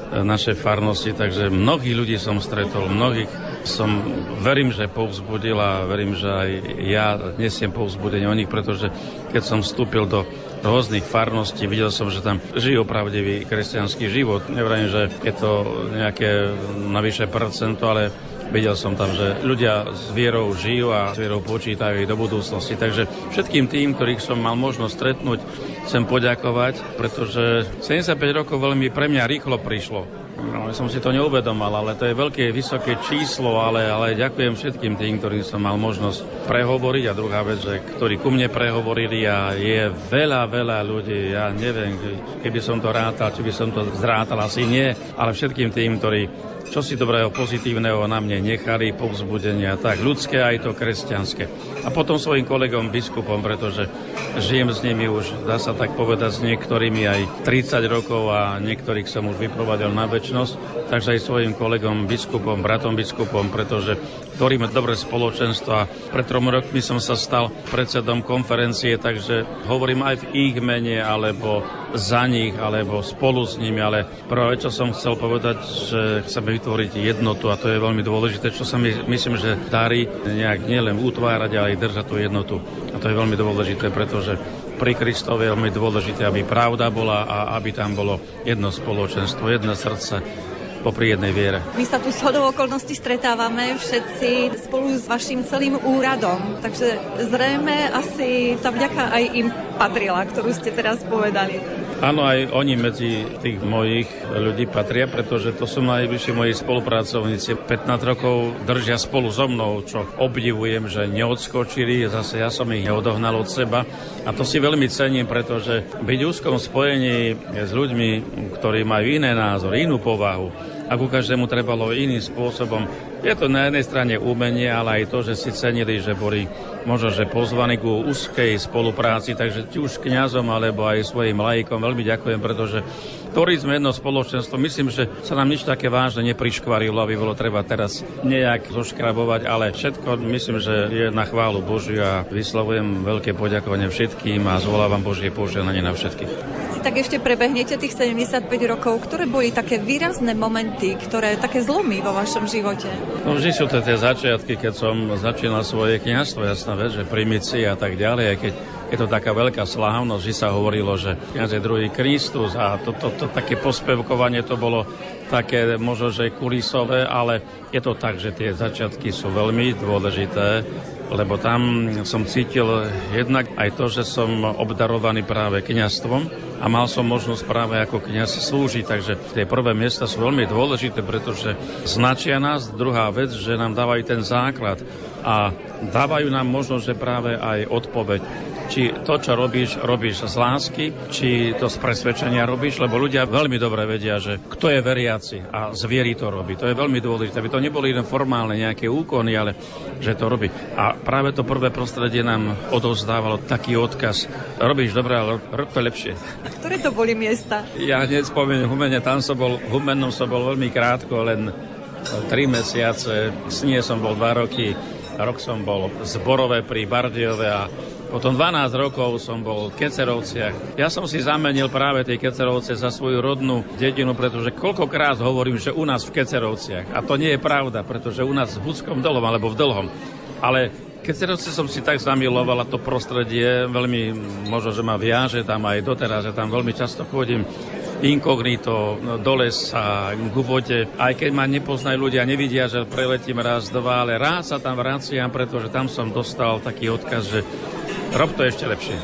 našej farnosti, takže mnohých ľudí som stretol, mnohých verím, že povzbudil a verím, že aj ja nesiem povzbudenie o nich, pretože keď som vstúpil do rôznych farností, videl som, že tam žijú pravdivý kresťanský život. Nevrajím, že je to nejaké navyše percento, ale videl som tam, že ľudia s vierou žijú a s vierou počítajú aj do budúcnosti. Takže všetkým tým, ktorých som mal možnosť stretnúť, chcem poďakovať, pretože 75 rokov veľmi pre mňa rýchlo prišlo. No, som si to neuvedomal, ale to je veľké, vysoké číslo, ale ďakujem všetkým tým, ktorým som mal možnosť prehovoriť. A druhá vec, že ktorí ku mne prehovorili a je veľa ľudí, ja neviem, keby som to rátal, či by som to zrátal, asi nie, ale všetkým tým, ktorí čo si dobrého, pozitívneho na mne nechali, povzbudenia, tak ľudské, aj to kresťanské. A potom svojim kolegom biskupom, pretože žijem s nimi už, dá sa tak povedať, s niektorými aj 30 rokov a niektorých som už vyprovadil na večnosť, takže aj svojim kolegom biskupom, bratom biskupom, pretože tvoríme dobré spoločenstvo a pred 3 rokmi som sa stal predsedom konferencie, takže hovorím aj v ich mene, alebo za nich, alebo spolu s nimi, ale prvé, čo som chcel povedať, že chceme vytvoriť jednotu a to je veľmi dôležité, čo sa myslím, že darí nejak nielen utvárať, ale aj držať tú jednotu. A to je veľmi dôležité, pretože pri Kristovi je veľmi dôležité, aby pravda bola a aby tam bolo jedno spoločenstvo, jedno srdce popri jednej viere. My sa tu shodou okolností stretávame všetci spolu s vašim celým úradom, takže zrejme asi tá vďaka aj im patrila, ktorú ste teraz povedali. Áno, aj oni medzi tých mojich ľudí patria, pretože to sú najbližší moji spolupracovníci. 15 rokov držia spolu so mnou, čo obdivujem, že neodskočili, zase ja som ich neodohnal od seba. A to si veľmi cením, pretože byť v úzkom spojení s ľuďmi, ktorí majú iné názory, inú povahu, a ku každému trebalo iným spôsobom. Je to na jednej strane umenie, ale aj to, že si cenili, že boli možno, že pozvaní ku úzkej spolupráci, takže či už kňazom, alebo aj svojim laikom veľmi ďakujem, pretože tvorili sme jedno spoločenstvo. Myslím, že sa nám nič také vážne nepriškvarilo, aby bolo treba teraz nejak zoškrabovať, ale všetko myslím, že je na chválu Božiu a vyslovujem veľké poďakovanie všetkým a zvolávam Božie požehnanie na všetkých. Tak ešte prebehnete tých 75 rokov, ktoré boli také výrazné momenty, ktoré také zlomy vo vašom živote? No vždy sú to tie začiatky, keď som začínal svoje kňazstvo, jasná vec, že primíci a tak ďalej, aj keď je to taká veľká slávnosť, že sa hovorilo, že kňaz je druhý Kristus a to také pospevkovanie to bolo také možno, že kulisové, ale je to tak, že tie začiatky sú veľmi dôležité, lebo tam som cítil jednak aj to, že som obdarovaný práve kňazstvom a mal som možnosť práve ako kňaz slúžiť, takže tie prvé miesta sú veľmi dôležité, pretože značia nás. Druhá vec, že nám dávajú ten základ a dávajú nám možnosť, že práve aj odpoveď. Či to, čo robíš z lásky, či to z presvedčenia robíš, lebo ľudia veľmi dobre vedia, že kto je veriaci a z viery to robí. To je veľmi dôležité, aby to neboli len formálne nejaké úkony, ale že to robí. A práve to prvé prostredie nám odovzdávalo taký odkaz. Robíš dobre, ale rob to lepšie. A ktoré to boli miesta? Ja hneď spomeniem Humene, tam som bol, v Humennom som bol veľmi krátko, len 3 mesiace, s nie som bol 2 roky, rok som bol v Zborove pri Bardejove a potom 12 rokov som bol v Kecerovciach. Ja som si zamenil práve tie Kecerovce za svoju rodnú dedinu, pretože koľkokrát hovorím, že u nás v Kecerovciach. A to nie je pravda, pretože u nás v Hudskom Dolom alebo v Dlhom. Ale Kecerovce som si tak zamiloval a to prostredie veľmi, možno, že ma viaže tam aj doteraz, že tam veľmi často chodím inkognito, do lesa, k vode. Aj keď ma nepoznajú ľudia, nevidia, že preletím raz, dva, ale rád sa tam vraciam, pretože tam som dostal taký odkaz, že rob to ešte lepšie.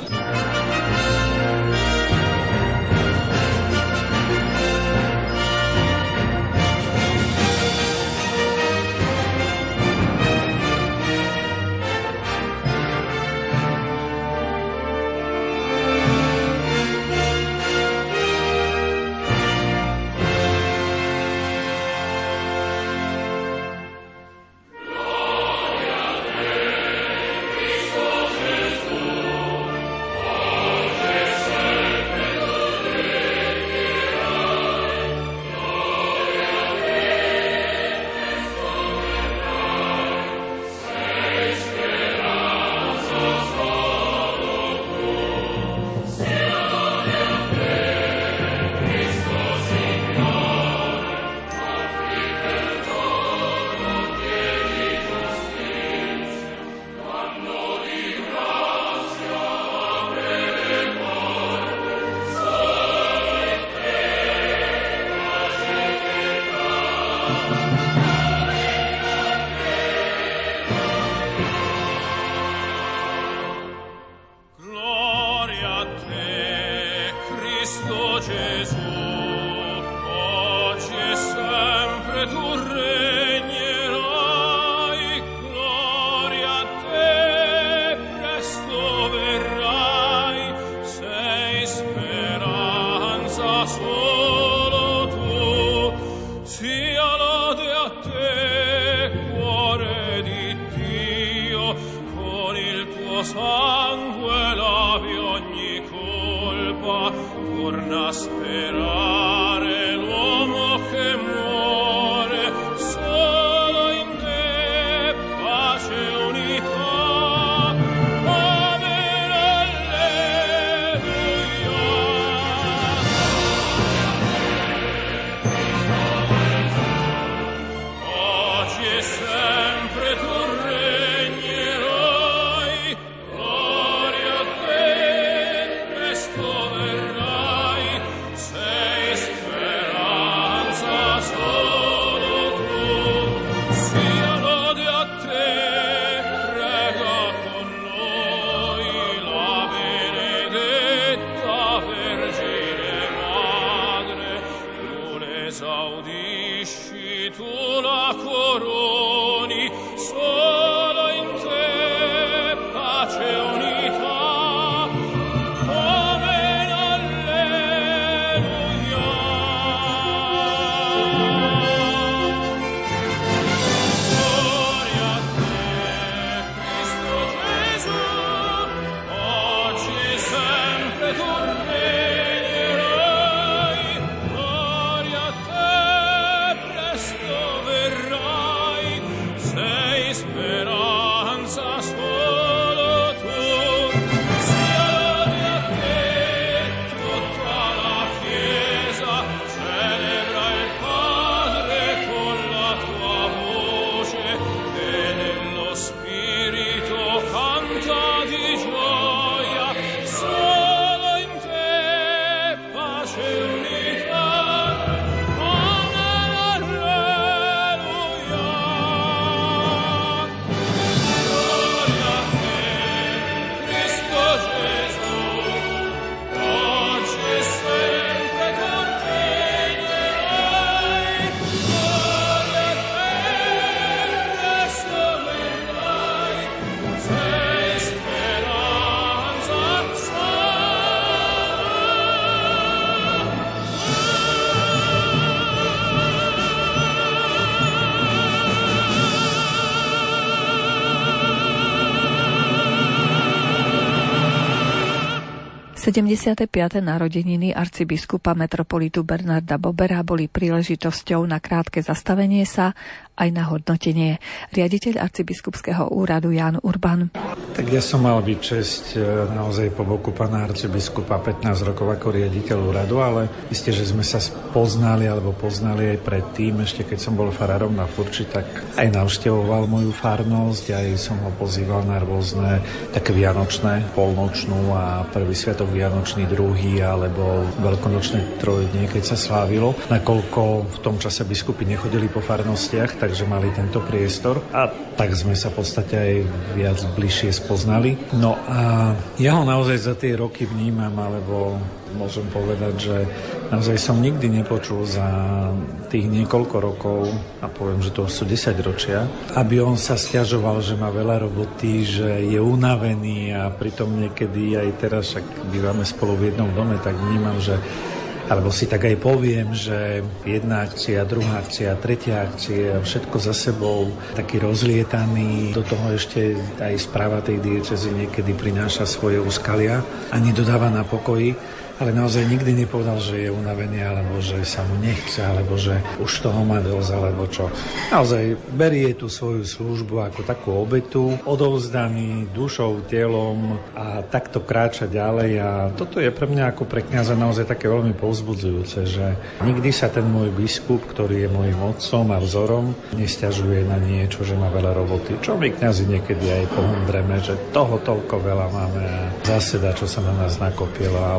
75. narodeniny arcibiskupa metropolitu Bernarda Bobera boli príležitosťou na krátke zastavenie sa aj na hodnotenie. Riaditeľ arcibiskupského úradu Ján Urban. Tak ja som mal byť česť naozaj po boku pána arcibiskupa 15 rokov ako riaditeľ úradu, ale isté, že sme sa poznali aj predtým, ešte keď som bol farárom na Furči, tak aj navštevoval moju farnosť, aj som ho pozýval na rôzne také vianočné, polnočnú a prvý sviatok vianočný, druhý alebo veľkonočné trojdnie, keď sa slávilo. Nakoľko v tom čase biskupy nechodili po farnostiach, takže mali tento priestor a tak sme sa v podstate aj viac bližšie spoznali. No a ja ho naozaj za tie roky vnímam, alebo môžem povedať, že naozaj som nikdy nepočul za tých niekoľko rokov, a poviem, že to sú 10 ročia, aby on sa sťažoval, že má veľa roboty, že je unavený a pritom niekedy aj teraz, však bývame spolu v jednom dome, tak vnímam, že alebo si tak aj poviem, že jedna akcia, druhá akcia, tretia akcia, všetko za sebou, taký rozlietaný. Do toho ešte aj správa tej diecézy niekedy prináša svoje úskalia a nedodáva na pokoji. Ale naozaj nikdy nepovedal, že je unavený, alebo že sa mu nechce, alebo že už toho má dosť, alebo čo. Naozaj berie tú svoju službu ako takú obetu, odovzdaný dušou, telom a takto kráča ďalej. A toto je pre mňa ako pre kňaza naozaj také veľmi povzbudzujúce, že nikdy sa ten môj biskup, ktorý je môjim otcom a vzorom, nesťažuje na niečo, že má veľa roboty. Čo my kňazi niekedy aj pohondreme, že toho toľko veľa máme a zaseda, čo sa na nás nakopilo, ale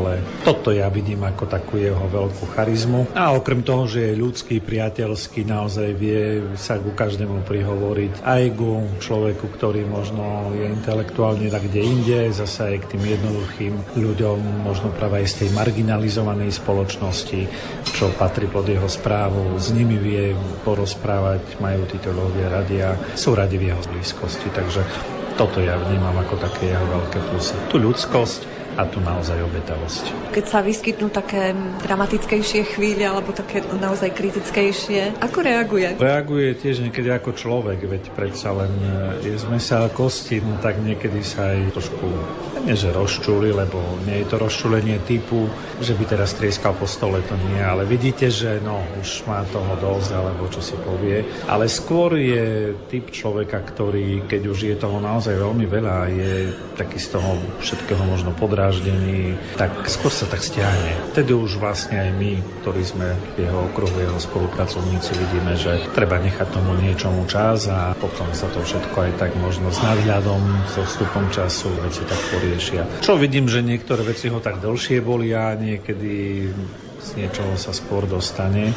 Toto ja vidím ako takú jeho veľkú charizmu. A okrem toho, že je ľudský, priateľský, naozaj vie sa ku každému prihovoriť. Aj ku človeku, ktorý možno je intelektuálne tak kde inde, zase aj k tým jednoduchým ľuďom, možno práve aj z tej marginalizovanej spoločnosti, čo patrí pod jeho správu. S nimi vie porozprávať, majú títo ľudia radi a sú radi v jeho blízkosti. Takže toto ja vnímam ako také jeho veľké plusy. Tu ľudskosť a tu naozaj obetavosť. Keď sa vyskytnú také dramatickejšie chvíle alebo také naozaj kritickejšie, ako reaguje? Reaguje tiež niekedy ako človek, veď predsa len je z mesa a kosti, no tak niekedy sa aj trošku, nie že rozčuli, lebo nie je to rozčulenie typu, že by teraz trieskal po stole, to nie, ale vidíte, že no, už má toho dosť, alebo čo si povie. Ale skôr je typ človeka, ktorý, keď už je toho naozaj veľmi veľa, je taký z toho všetkého možno podráždený, tak skôr sa tak stiahne. Vtedy už vlastne aj my, ktorí sme v jeho okruhu, jeho spolupracovníci, vidíme, že treba nechať tomu niečomu čas a potom sa to všetko aj tak možno s nadhľadom, so vstupom času veci tak poriešia. Čo vidím, že niektoré veci ho tak dlhšie bolia, niekedy z niečoho sa skôr dostane,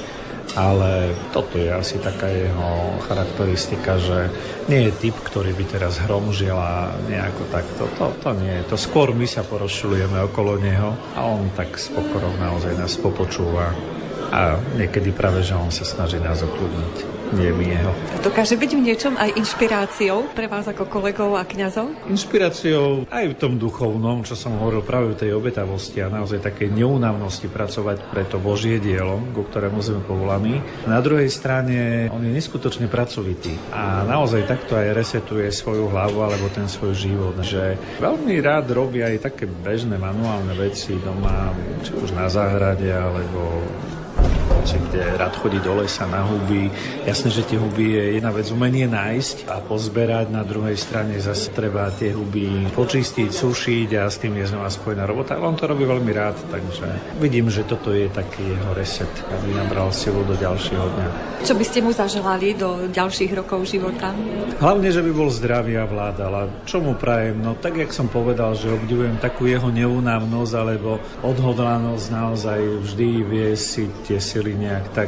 ale toto je asi taká jeho charakteristika, že nie je typ, ktorý by teraz hromžil a nejako takto. To nie je. To skôr my sa porozčulujeme okolo neho a on tak s pokorou naozaj nás popočúva a niekedy práve, že on sa snaží nás okľudniť. Nie mi jeho. Dokáže byť v niečom aj inšpiráciou pre vás ako kolegov a kňazov? Inšpiráciou aj v tom duchovnom, čo som hovoril práve o tej obetavosti a naozaj takej neúnavnosti pracovať pre to Božie dielo, ku ktorému sme povolaní. Na druhej strane on je neskutočne pracovitý a naozaj takto aj resetuje svoju hlavu alebo ten svoj život, že veľmi rád robí aj také bežné manuálne veci doma, či už na záhrade alebo kde rád chodí do lesa na huby. Jasné, že tie huby je jedna vec umenie nájsť a pozberať, na druhej strane zase treba tie huby počistiť, sušiť a s tým je znova spojená robota. Ale on to robí veľmi rád, takže vidím, že toto je taký jeho reset, aby nabral silu do ďalšieho dňa. Čo by ste mu zaželali do ďalších rokov života? Hlavne, že by bol zdravý a vládal. A čo mu prajem? No tak, jak som povedal, že obdivujem takú jeho neúnavnosť alebo odhodlanosť naozaj vždy vie si tie sily nejak tak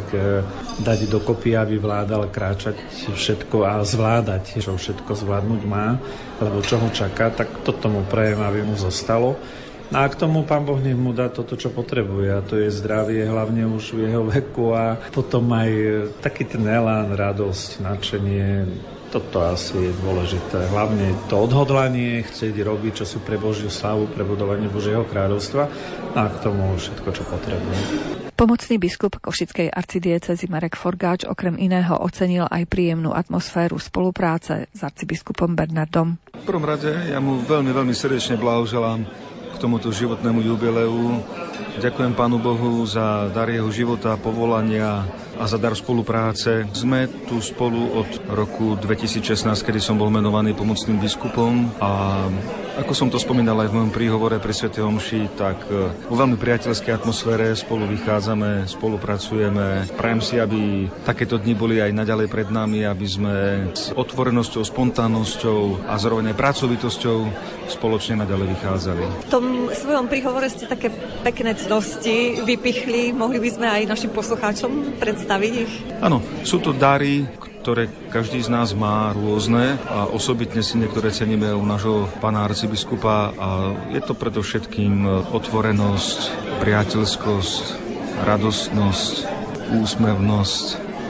dať dokopy, aby vládal kráčať všetko a zvládať, čo všetko zvládnuť má, lebo čo ho čaká, tak toto mu prajem, aby mu zostalo. A k tomu Pán Boh nech mu dá toto, čo potrebuje, a to je zdravie, hlavne už v jeho veku a potom aj taký ten elán, radosť, nadšenie. Toto asi je dôležité. Hlavne to odhodlanie, chcieť robiť, čo si pre Božiu slavu, pre budovanie Božieho kráľovstva a k tomu všetko, čo potrebuje. Pomocný biskup košickej arcidiecézy Marek Forgáč okrem iného ocenil aj príjemnú atmosféru spolupráce s arcibiskupom Bernardom. V prvom rade ja mu veľmi, veľmi srdečne blahoželám k tomuto životnému jubileu. Ďakujem Pánu Bohu za dar jeho života, povolania a za dar spolupráce. Sme tu spolu od roku 2016, kedy som bol menovaný pomocným biskupom a ako som to spomínal aj v mojom príhovore pri svätej omši, tak vo veľmi priateľskej atmosfére spolu vychádzame, spolupracujeme. Prajem si, aby takéto dni boli aj naďalej pred nami, aby sme s otvorenosťou, spontánnosťou a zároveň aj pracovitosťou spoločne naďalej vychádzali. V tom svojom príhovore ste také pekné cnosti vypichli. Mohli by sme aj našim poslucháčom predstaviť ich? Áno, sú to dary, ktoré každý z nás má rôzne a osobitne si niektoré ceníme u nášho pána arcibiskupa a je to predovšetkým otvorenosť, priateľskosť, radostnosť, úsmevnosť,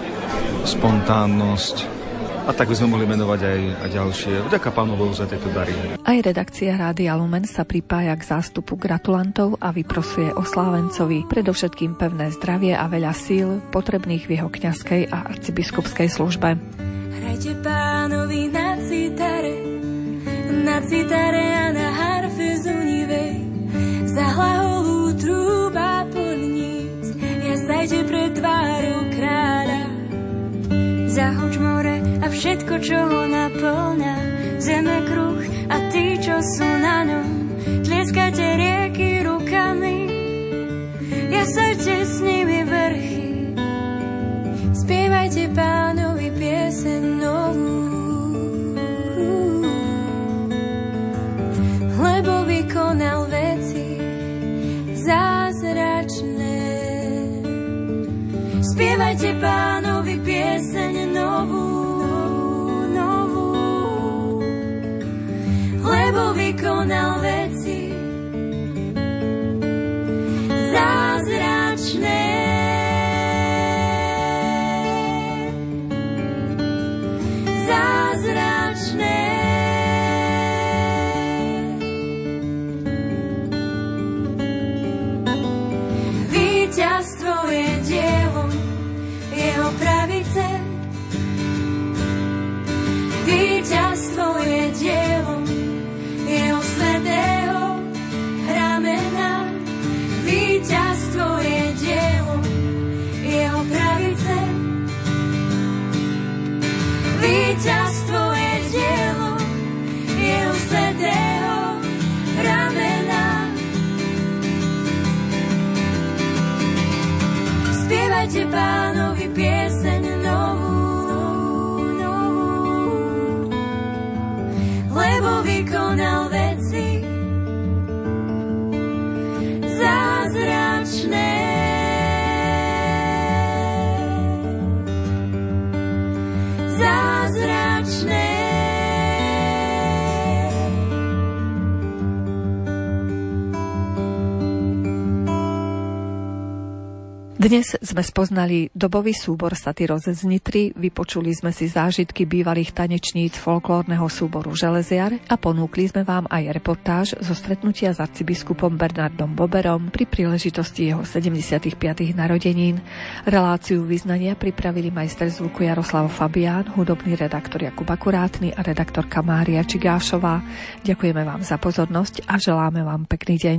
spontánnosť a tak by sme mohli menovať aj ďalšie. Vďaka Pánu Bohu za tieto dary. Aj redakcia Rádia Lumen sa pripája k zástupu gratulantov a vyprosuje oslávencovi predovšetkým pevné zdravie a veľa síl potrebných v jeho kňazskej a arcibiskupskej službe. Hrajte Pánovi na citare a na harfe zunivej, za hlaholú trúba podníc, jasajte pred tvárou kráľa. Zahoď more a všetko, čo ho naplňa, zeme kruh a tí, čo sú na ňom, tlieskajte rieky rukami, jasajte s nimi vrchy, spievajte Pánovi pieseň novú, lebo vykonal veci zázračné. Spievajte Pánovi pieseň novú, novú, lebo vykonal veci zázračné. Zázračné. Víťazstvo je dielom jeho pravice. Víťazstvo je dielom jeho svätého ramena. Víťazstvo je dielom jeho pravice. Víťazstvo je dielom jeho svätého ramena. Spievajte Pánovi pieseň novú, novú, lebo vykonal veci zázračné. Zázračné. Dnes sme spoznali dobový súbor Satyros z Nitry, vypočuli sme si zážitky bývalých tanečníc folklórneho súboru Železiar a ponúkli sme vám aj reportáž zo stretnutia s arcibiskupom Bernardom Boberom pri príležitosti jeho 75. narodenín. Reláciu vyznania pripravili majster zvuku Jaroslav Fabián, hudobný redaktor Jakub Akurátny a redaktorka Mária Čigášová. Ďakujeme vám za pozornosť a želáme vám pekný deň.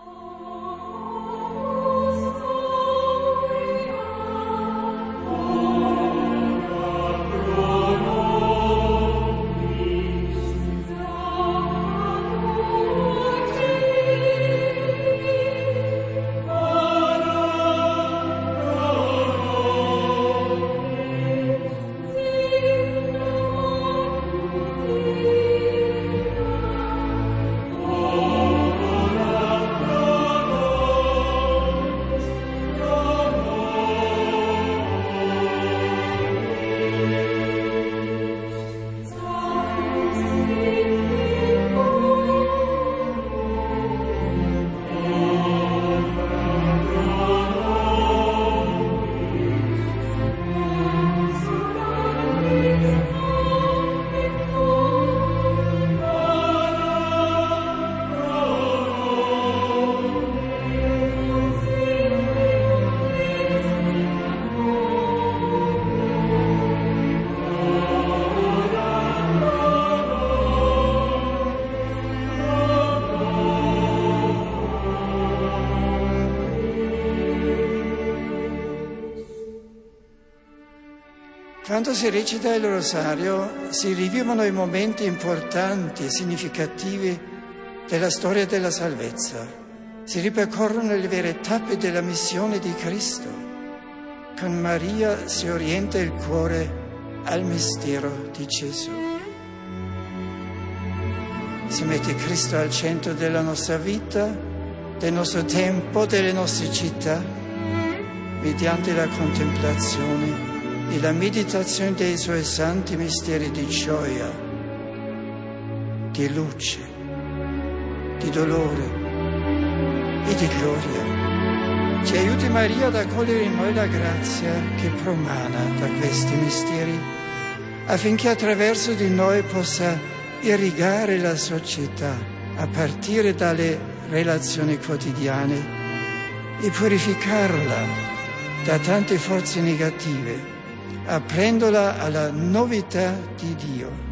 Quando si recita il rosario si rivivono i momenti importanti e significativi della storia della salvezza. Si ripercorrono le vere tappe della missione di Cristo. Con Maria si orienta il cuore al mistero di Gesù. Si mette Cristo al centro della nostra vita, del nostro tempo, delle nostre città, mediante la contemplazione e la meditazione dei suoi santi misteri di gioia, di luce, di dolore e di gloria. Ci aiuti Maria ad accogliere in noi la grazia che promana da questi misteri, affinché attraverso di noi possa irrigare la società a partire dalle relazioni quotidiane e purificarla da tante forze negative, aprendola alla novità di Dio.